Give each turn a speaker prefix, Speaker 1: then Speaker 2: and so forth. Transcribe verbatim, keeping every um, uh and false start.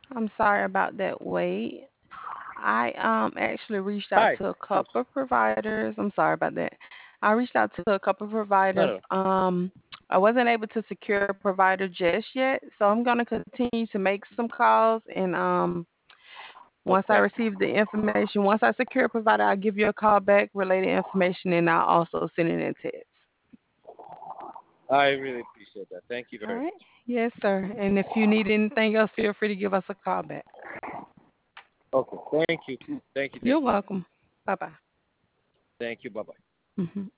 Speaker 1: I'm sorry about that wait. I um actually reached out
Speaker 2: Hi.
Speaker 1: to a
Speaker 2: So,
Speaker 1: couple of providers. I'm sorry about that. I reached out to a couple of
Speaker 2: no,
Speaker 1: providers.
Speaker 2: no.
Speaker 1: Um, I wasn't able to secure a provider just yet, so I'm gonna continue to make some calls and um once I
Speaker 2: Okay.
Speaker 1: receive the information, once I secure a provider, I'll give you a call back, related information, and I'll also send it in text.
Speaker 2: I really appreciate that. Thank you
Speaker 1: All
Speaker 2: very
Speaker 1: right.
Speaker 2: much.
Speaker 1: Yes, sir. And if you need anything else, feel free to give us a call back.
Speaker 2: Okay. Thank you. Thank you.
Speaker 1: You're
Speaker 2: Thank you.
Speaker 1: welcome. Bye bye.
Speaker 2: Thank you. Bye bye.
Speaker 1: Hmm.